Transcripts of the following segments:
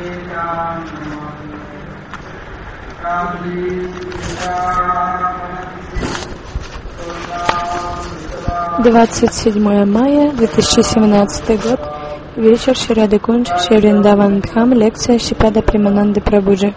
«27 мая 2017 год. Вечер Шри Радхакундж, Шри Вриндаван Дхам. Лекция Шрипада Премананды Прабхуджи.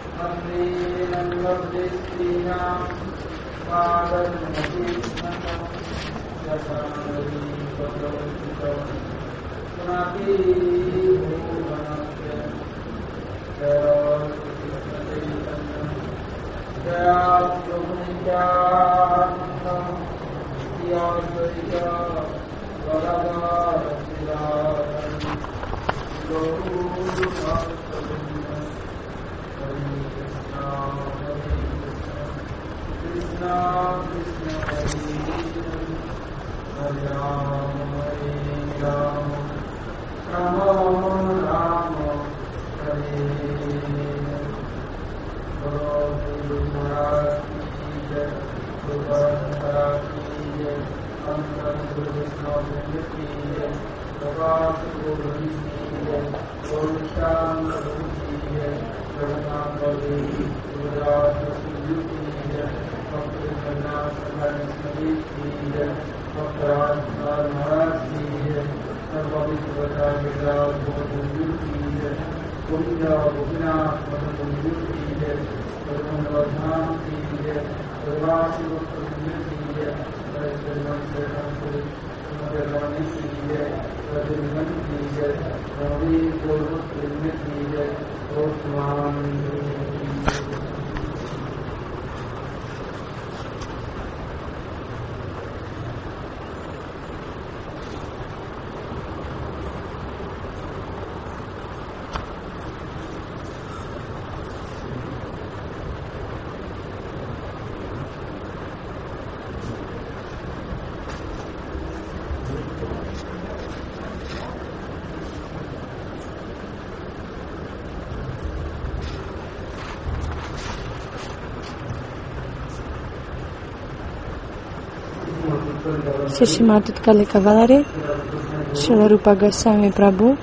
Шримад Уткали Кавалари, Шрила Рупа Госвами Прабху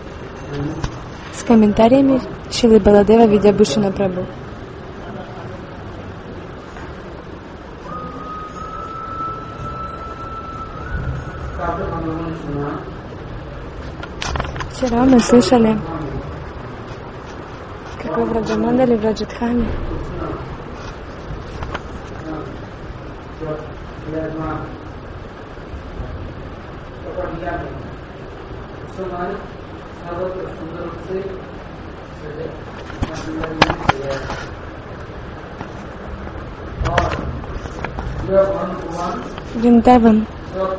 с комментариями Шрилы Баладева Видьябхушана Прабху. Вчера мы слышали, как во Враджамандале, в Раджадхане Вриндаван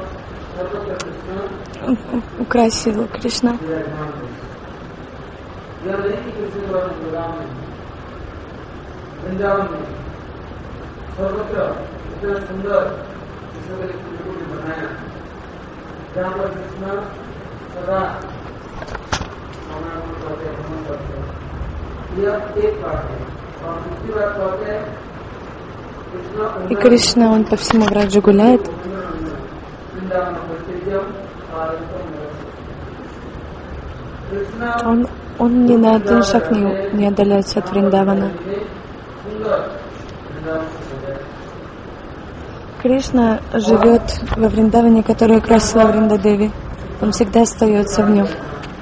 украсил Кришна. И Кришна, он по всему Враджу гуляет. Он ни на один шаг не отдаляется от Вриндавана. Кришна живет во Вриндаване, который украсила Вриндадеви. Он всегда остается в нем.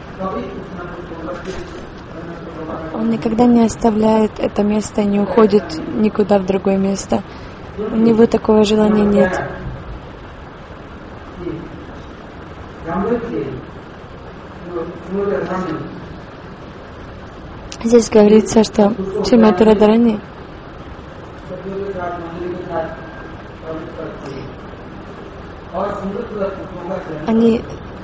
Он никогда не оставляет это место и не уходит никуда в другое место. У него такого желания нет. Здесь говорится, что Шримати Радхарани они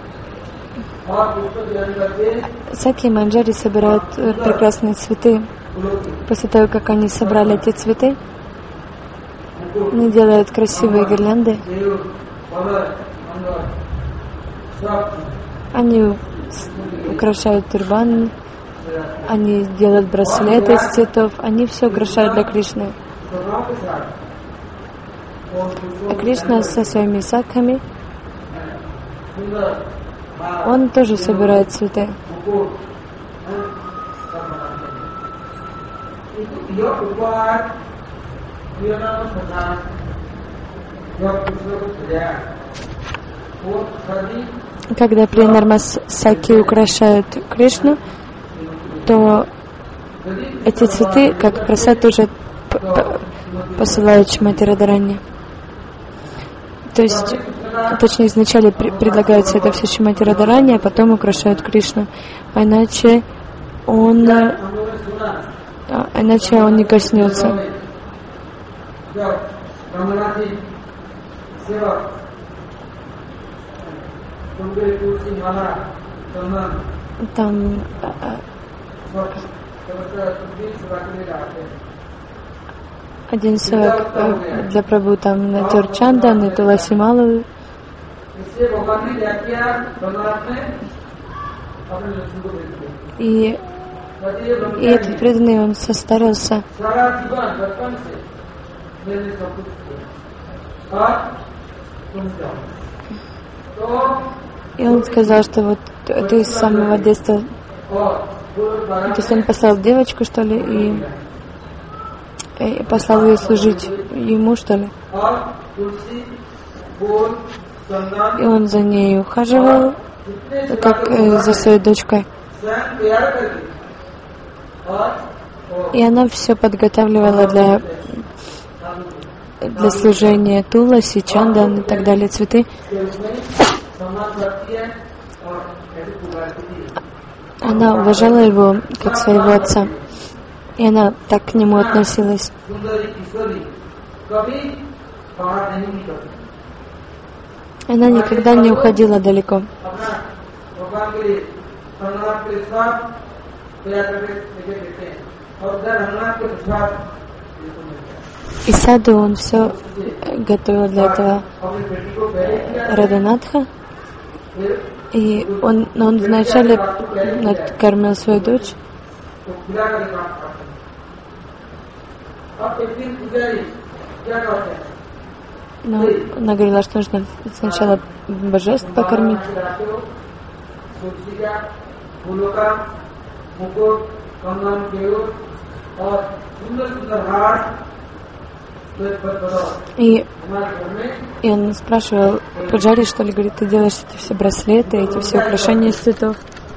Саки и Манджари собирают прекрасные цветы. После того, как они собрали эти цветы, они делают красивые гирлянды. Они украшают тюрбаны, они делают браслеты из цветов, они все украшают для Кришны. А Кришна со своими сакхами, он тоже собирает цветы. Когда при Нармасаки украшают Кришну, то эти цветы, как прасад, уже посылают Шримати Радхарани. То есть, точнее, изначально предлагается это все Шримати Радхарани, а потом украшают Кришну. А иначе он не коснется. Там один севак для Прабху там натер чандан и туласи малу. И этот преданный, он состарился. И он сказал, что вот ты с самого детства, то есть он послал девочку, что ли, и послал ее служить ему, что ли. И он за ней ухаживал, как за своей дочкой. И она все подготавливала для служения туласи, чандан и так далее, цветы. Она уважала его как своего отца, и она так к нему относилась. Она никогда не уходила далеко. И саду он все готовил для этого Радханатха. И он вначале кормил свою дочь. Но она говорила, что нужно сначала божеств покормить. И он спрашивал Пуджари, что ли, говорит, ты делаешь эти все браслеты, эти все украшения из цветов.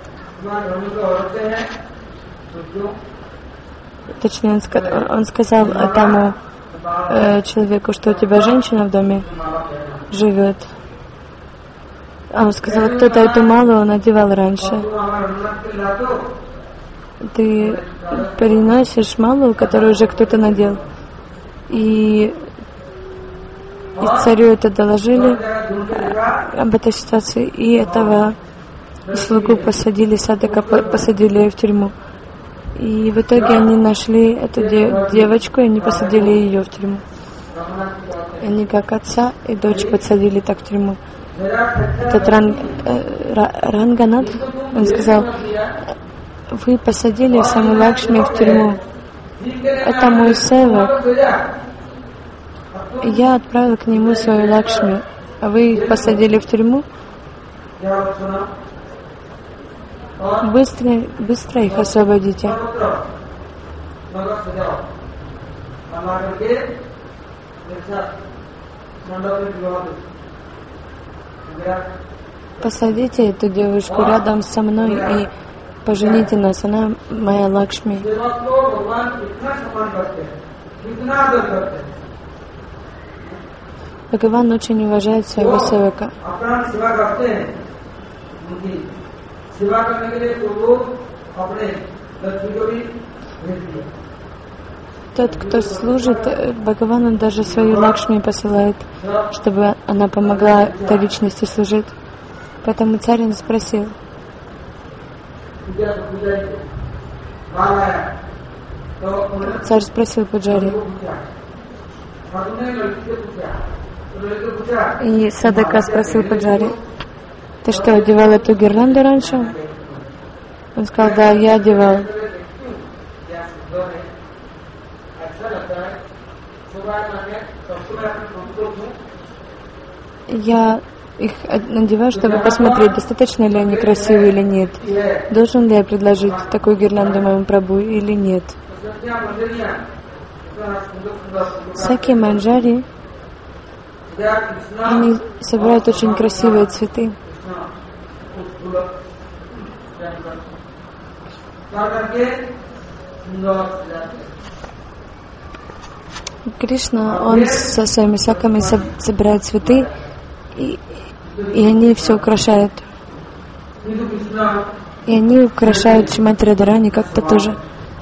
Точнее, он сказал тому человеку, что у тебя женщина в доме живет. А он сказал, кто-то эту малу надевал раньше. Ты переносишь малу, которую уже кто-то надел. И царю это доложили об этой ситуации, и этого слугу посадили, садака посадили ее в тюрьму. И в итоге они нашли эту девочку, и они посадили ее в тюрьму. Они как отца и дочь подсадили так в тюрьму. Этот Ранганат, он сказал, вы посадили Сами Лакшми в тюрьму. Это мой севак. Я отправил к нему свою Лакшми, а вы их посадили в тюрьму. Быстро их освободите. Посадите эту девушку рядом со мной и пожените нас, она моя Лакшми. Бхагаван очень уважает своего севака. Тот, кто служит Бхагавану, даже свою Лакшми посылает, чтобы она помогла этой личности служить. Поэтому царь спросил: царь спросил Пуджари, и Садака спросил Пуджари: ты что, одевал эту гирлянду раньше? Он сказал: да, я одевал. Я их надеваю, чтобы посмотреть, достаточно ли они красивые или нет. Должен ли я предложить такую гирлянду моему Прабху или нет. Саки Манджари, они собирают очень красивые цветы. Кришна, он со своими саками собирает цветы, и они все украшают. И они украшают Шримати Радхарани как-то тоже.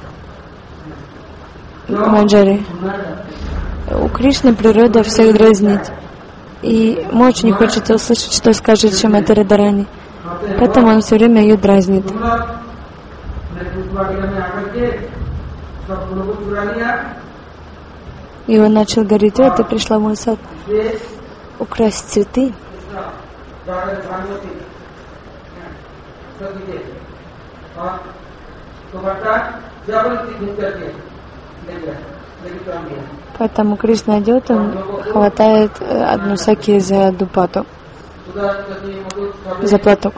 Манджари. У Кришны природа всех дразнить. И ему очень не хочется услышать, что скажет Шримати Радхарани. Поэтому он все время ее дразнит. И он начал говорить: о, ты пришла в мой сад украсть цветы. Поэтому Кришна идет, он хватает одну саки за дупату, за платок.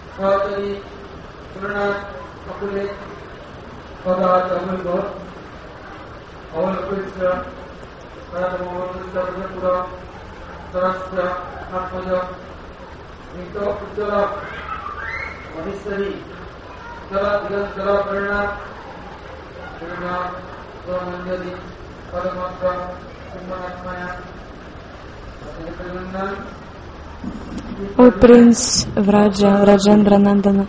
О принц Раджандра Нандана,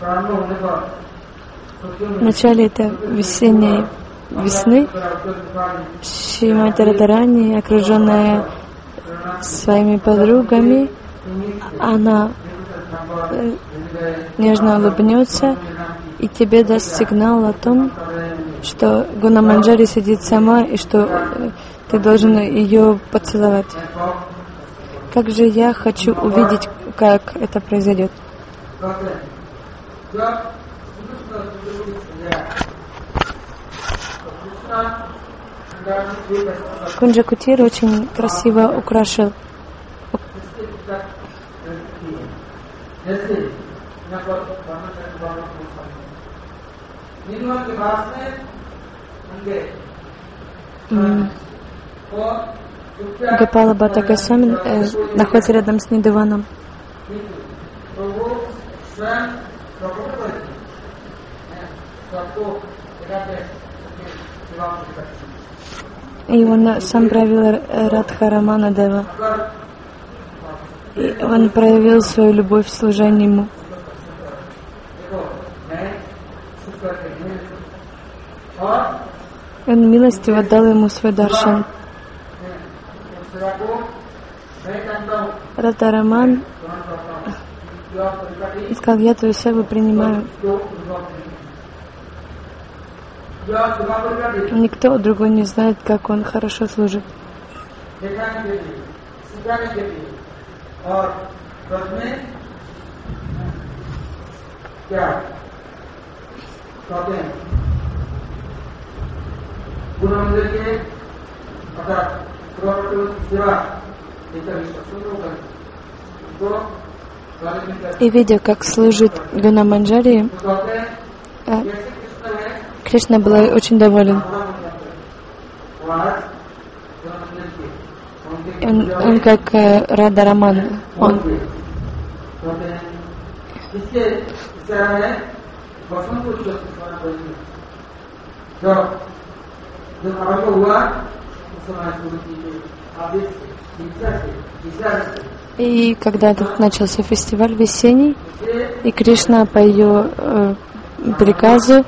в начале этой весенней весны Шримати Радхарани, окруженная своими подругами, она нежно улыбнется и тебе даст сигнал о том, что Гуна Манджари сидит сама и что ты должен ее поцеловать. Как же я хочу увидеть, как это произойдет. Кунджа Кутир очень красиво украшил. Гопала Бхатта Госвами находится рядом с Нидиваном. И он сам правил Радхарамана Дева. И он проявил свою любовь в служении ему. Он милостиво дал ему свой даршан. Радхараман сказал: я твою севу принимаю. Никто другой не знает, как он хорошо служит. И видя, как служит Гуна Манджари, Кришна был очень доволен. Он как Радхараман. И когда тут начался фестиваль весенний, и Кришна по ее приказу,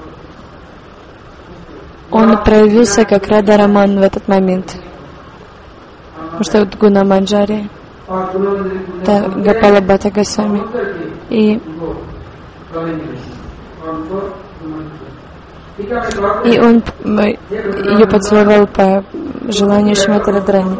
он проявился как Радхараман в этот момент. Потому что вот Гуна Манджари, это Гопала Бхатта Госвами, и он ее поцеловал по желанию Шримати Радхарани.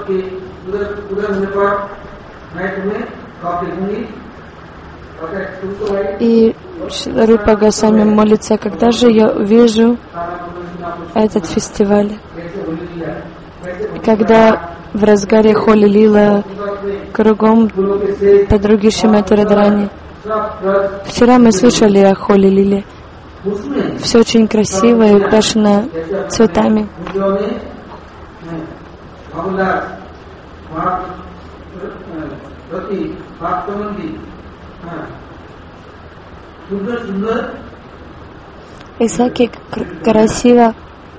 И Рупа Госвами молится: когда же я увижу этот фестиваль, когда в разгаре Холи Лила кругом подруги Шримати Радхарани. Вчера мы слышали о Холи Лиле. Все очень красиво и украшено цветами. И Саки красиво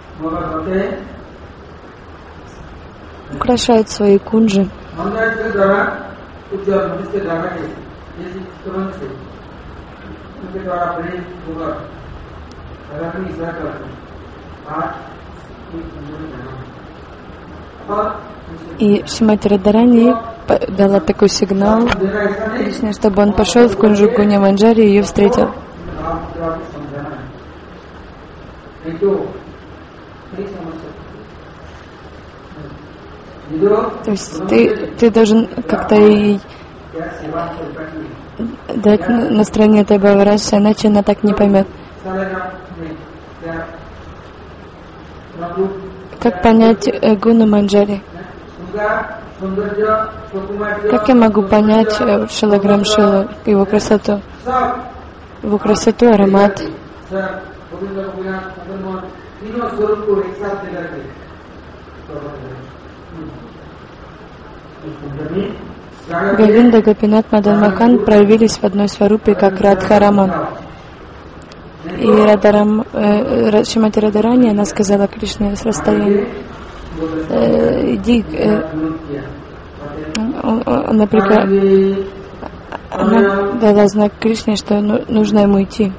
украшает свои кунджи. И Шримати Радхарани дала такой сигнал Кришне, чтобы он пошел в кунджу Гуня Манджари и ее встретил. То есть ты должен как-то ей дать настроение этой Бхавараши, иначе она так не поймет. Как понять Гуна Манджари? Как я могу понять Шилаграм Шилу, его красоту? Его красоту, аромат. Говинда, Гопинат, Мадан Мохан проявились в одной сварупе, как Радхараман. И Шримати Радхарани, она сказала Кришне с расстояния: иди, она дала знак Кришне, что нужно ему идти.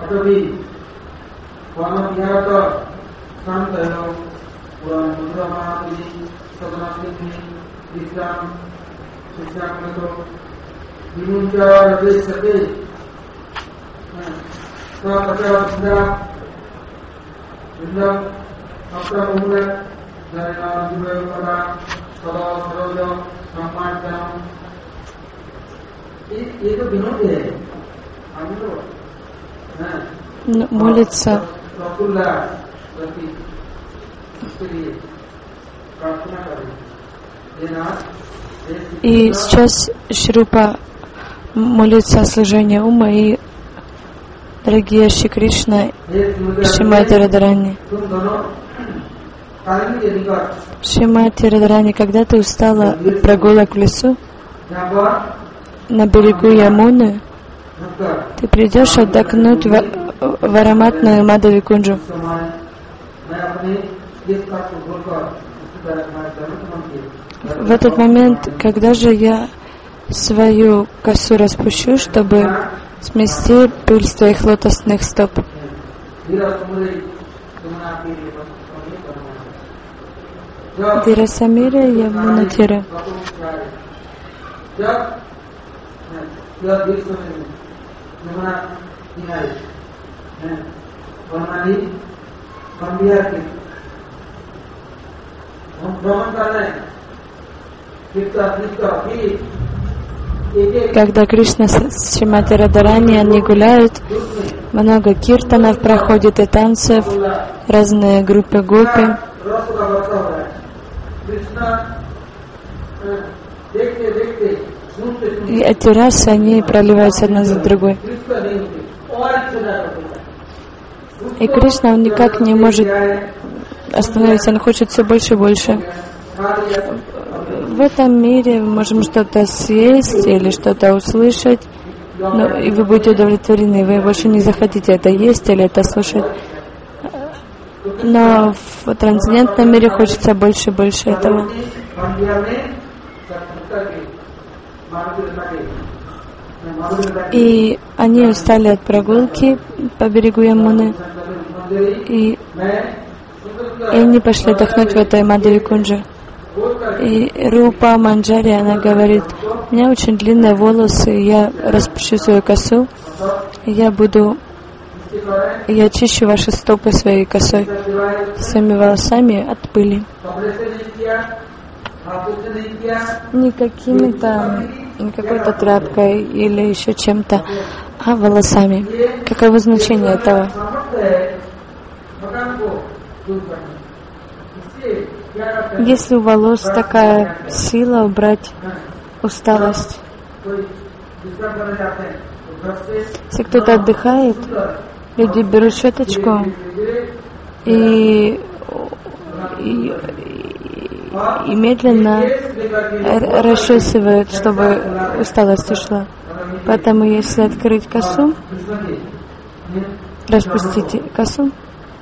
Молится. И сейчас Шрупа молится о служении ума, и дорогие Шри Кришна и Шримати Радхарани. Шримати Радхарани, когда ты устала от прогулок в лесу, на берегу Ямуны, ты придешь отдохнуть в ароматную Мадхави Кунджу. В этот момент, когда же я свою косу распущу, чтобы смести пыль с твоих лотосных стоп? Дирасамира Ямунатира. Когда Кришна с Шримати Радхарани, они гуляют, много киртанов проходит и танцев, разные группы гопи. И эти расы, они проливаются одна за другой. И Кришна, он никак не может остановиться, он хочет все больше и больше. В этом мире мы можем что-то съесть или что-то услышать, и вы будете удовлетворены, вы больше не захотите это есть или это слушать. Но в трансцендентном мире хочется больше и больше этого. И они устали от прогулки по берегу Ямуны, и они пошли отдохнуть в этой Мадхави Кунджи. И Рупа Манджари, она говорит: у меня очень длинные волосы, я распущу свою косу, я чищу ваши стопы своей косой, своими волосами от пыли. Не какой-то тряпкой или еще чем-то, а волосами. Каково значение этого? Если у волос такая сила убрать усталость. Если кто-то отдыхает, люди берут щеточку и медленно расчесывают, чтобы усталость ушла. Поэтому если открыть косу, распустить косу,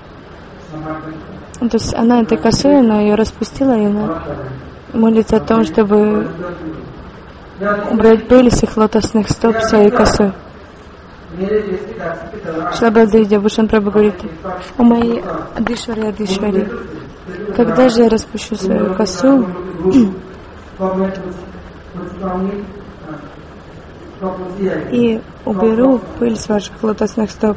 то есть она этой косой, она ее распустила, и она молится о том, чтобы убрать пыль с их лотосных стоп своей косой. Шлабадевидя Бушан Прабху говорит: о моей Адишвари, когда же я распущу свою косу и уберу пыль с ваших лотосных стоп?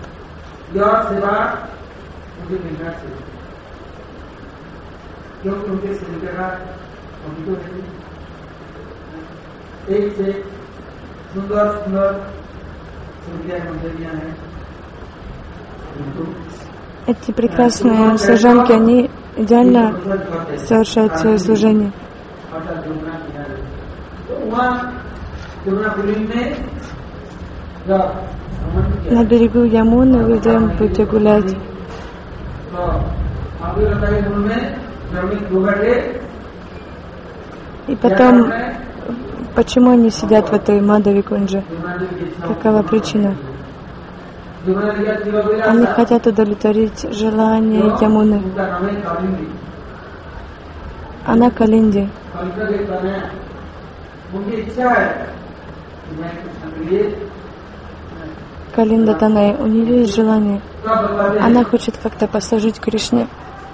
Эти прекрасные служанки, они идеально совершают свое служение. На берегу Ямуны вы вдвоем будете гулять. И потом, почему они сидят в этой Мадхави-кунже? Какова причина? Они хотят удовлетворить желание Ямуны. Она Калинди. Калинда Танай, у нее есть желание. Она хочет как-то послужить Кришне.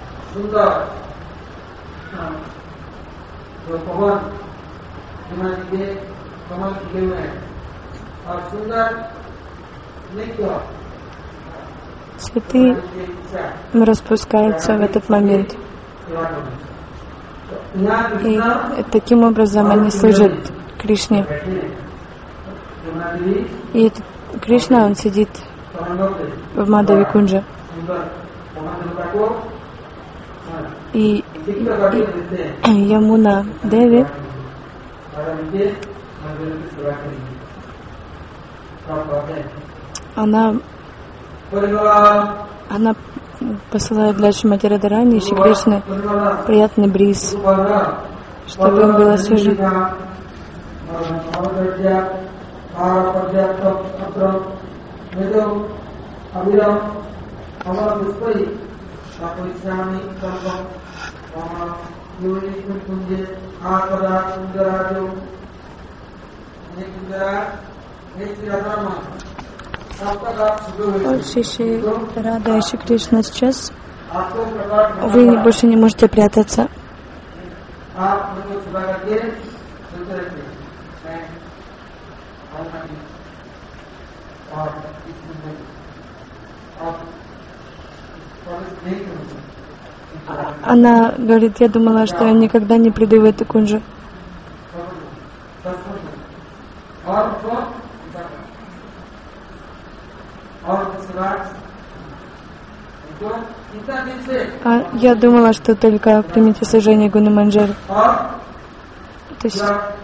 Цветы распускаются в этот момент. И таким образом они служат Кришне. И этот Кришна, он сидит в Мадхави-кунже. И Ямуна Деви она посылает для Шримати Радхарани и Шри Кришны приятный бриз, чтобы им было свежо. Шиши Рада и Шри Кришна, сейчас вы больше не можете прятаться. Она говорит: я думала, что я никогда не приду в эту кунджу. А я думала, что только примите служение Гуны Манджари. То есть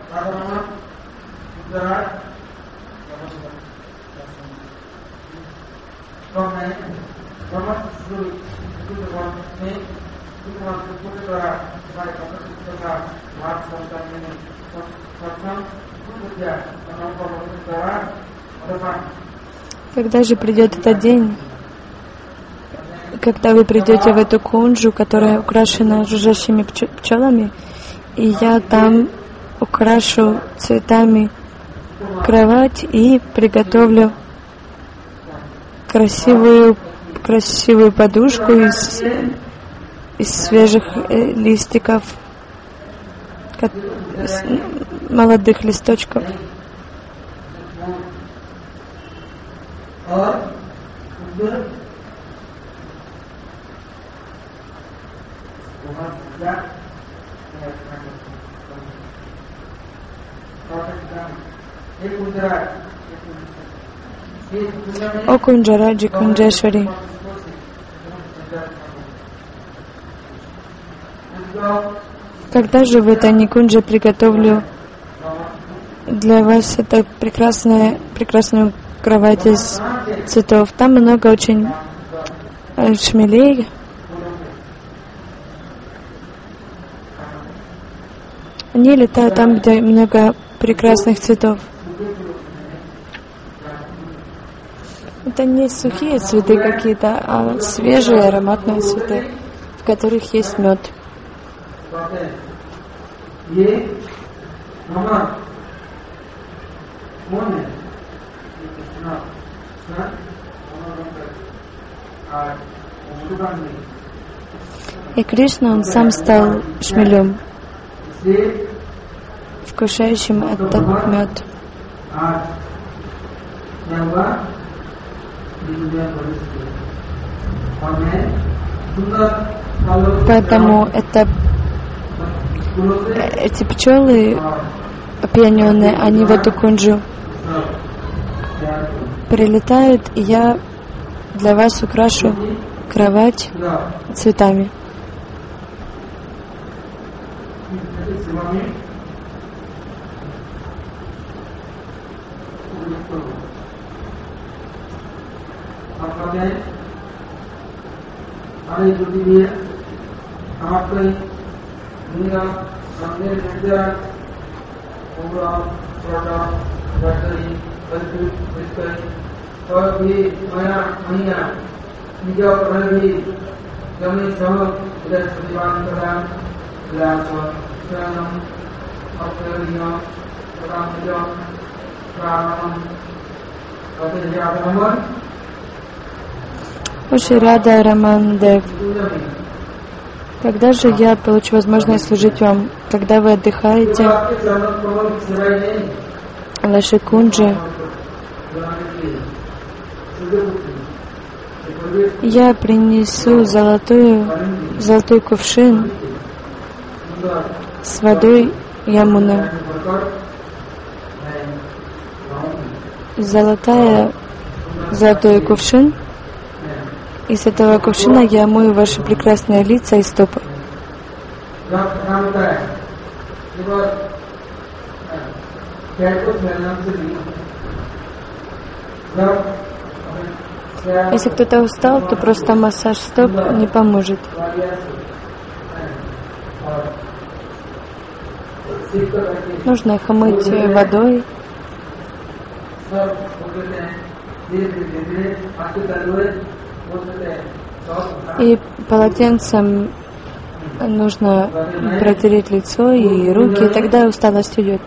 когда же придет этот день, когда вы придете в эту кунджу, которая украшена жужжащими пчелами, и я там украшу цветами кровать и приготовлю красивую подушку из свежих листиков, из молодых листочков. О Кунджараджи Кунджешвари, когда же в этой Никунже приготовлю для вас это прекрасная кровать из цветов. Там много очень шмелей. Они летают там, где много прекрасных цветов. Это не сухие цветы какие-то, а свежие ароматные цветы, в которых есть мед. И Кришна, он сам стал шмелем, вкушающим этот мед. Поэтому эти пчелы опьяненные, они в эту кунджу прилетают, и я для вас украшу кровать цветами. Оши Рада Раман Дев. Когда же я получу возможность служить вам? Когда вы отдыхаете в вашей кунджи, я принесу золотой кувшин с водой Ямуны. Золотой кувшин. И с этого кувшина я омою ваши прекрасные лица и стопы. Если кто-то устал, то просто массаж стоп не поможет. Нужно их омыть водой. И полотенцем нужно протереть лицо и руки, и тогда усталость уйдет.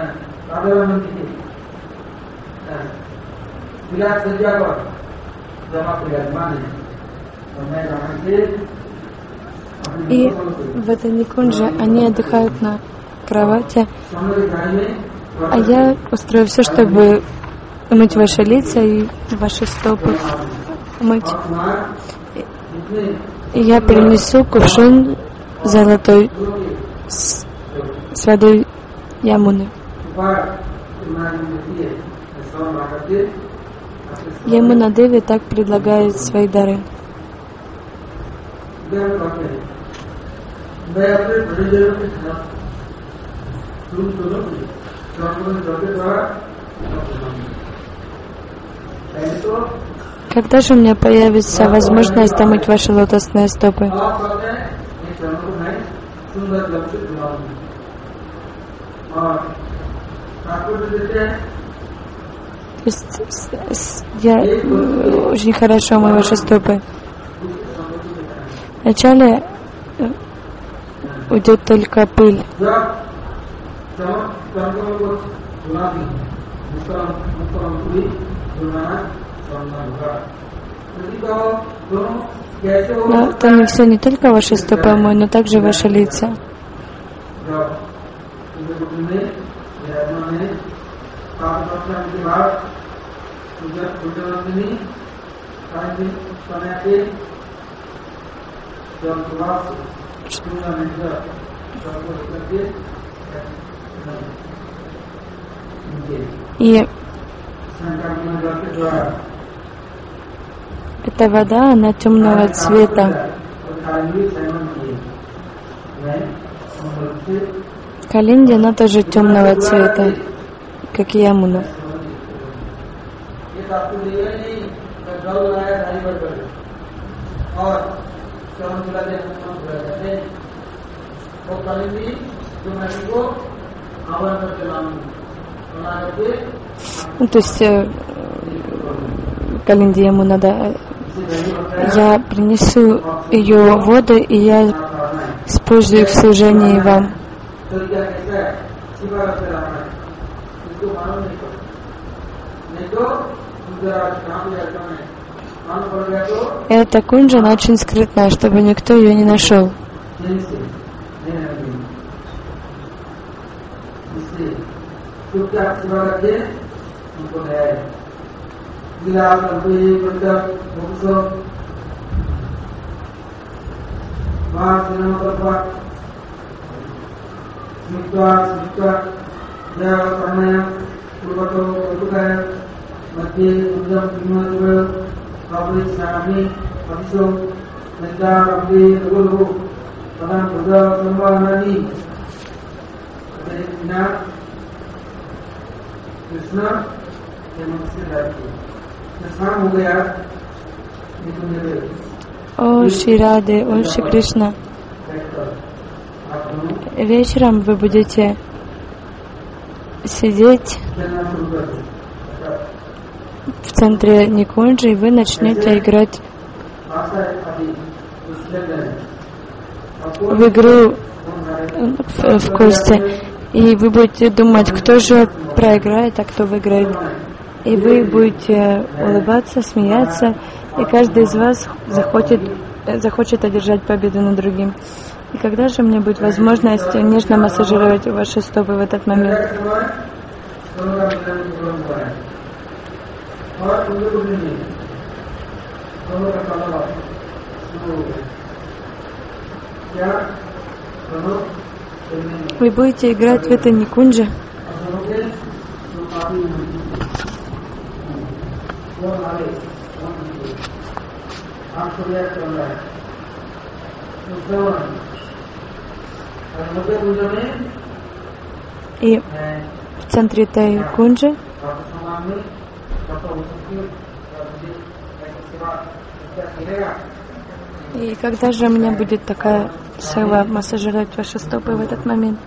И в этой никунже они отдыхают на кровати, а я устрою все, чтобы умыть ваши лица и ваши стопы. Умыть. И я принесу кувшин золотой с водой Ямуны. Ямуна Деви так предлагает свои дары. Когда же у меня появится возможность омыть ваши лотосные стопы? То есть я очень хорошо омою ваши стопы. Вначале уйдет только пыль. Но это не все, не только ваши стопы омою, но также ваши лица. И эта вода, она темного цвета. Калинди, она тоже темного цвета. как Ямуна. Ну, то есть Калинди Ямуна, да. Я принесу ее воду, и я использую их в служении вам. Эта кунджа, она очень скрытная, чтобы никто ее не нашел. О Шри Раде, о Шри Кришна. Вечером вы будете сидеть в центре Никунджи, и вы начнете играть в игру в кости. И вы будете думать, кто же проиграет, а кто выиграет. И вы будете улыбаться, смеяться, и каждый из вас захочет одержать победу над другим. И когда же мне будет возможность нежно массажировать ваши стопы в этот момент? Вы будете играть в этой Никунджи. И в центре этой кунджи и когда же у меня будет такая сила массажировать ваши стопы в этот момент?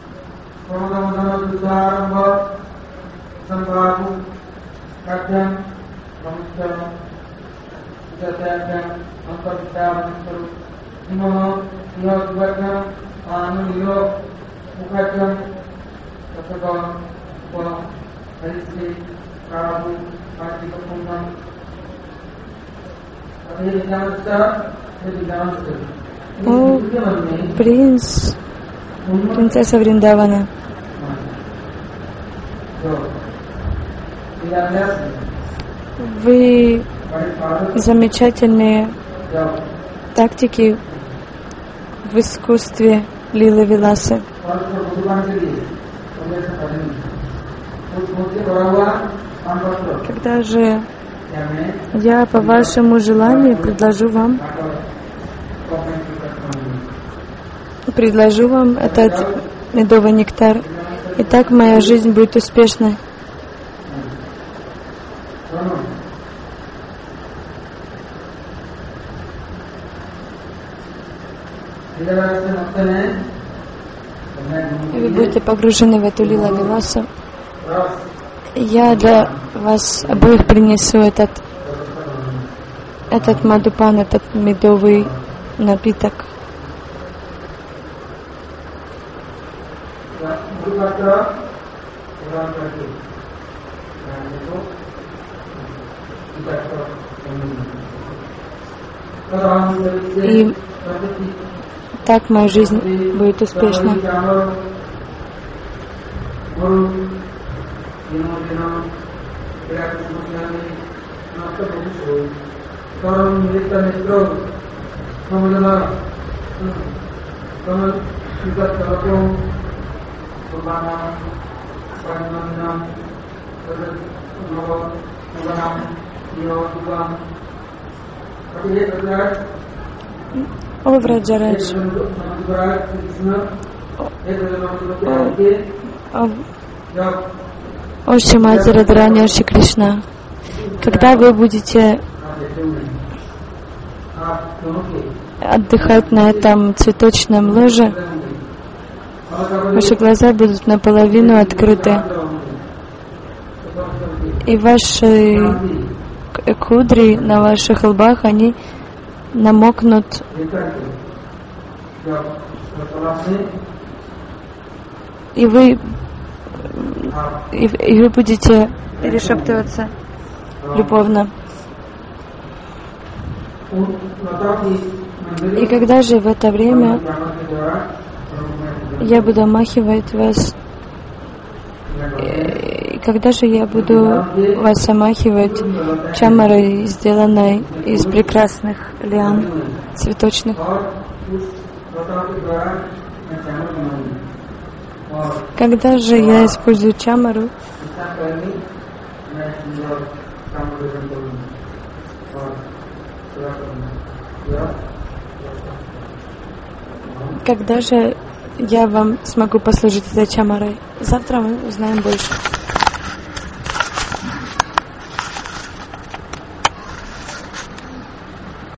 О, принцесса Вриндавана. Вы замечательные тактики в искусстве Лилы Виласы. Когда же я по вашему желанию предложу вам этот медовый нектар, и так моя жизнь будет успешной. И вы будете погружены в эту Лила Виласу. Я для вас обоих принесу этот мадхупан, этот медовый напиток. И так моя жизнь будет успешна. О Враджарадж, О Шримати Радхарани, о Шри Кришна. Когда вы будете отдыхать на этом цветочном ложе, ваши глаза будут наполовину открыты, и ваши кудри на ваших лбах, они намокнут, и вы будете перешептываться любовно. И когда же в это время я буду омахивать вас, и когда же я буду вас омахивать чамарой, сделанной из прекрасных лиан цветочных? Когда же я использую чамару, когда же я вам смогу послужить этой чамарой? Завтра мы узнаем больше.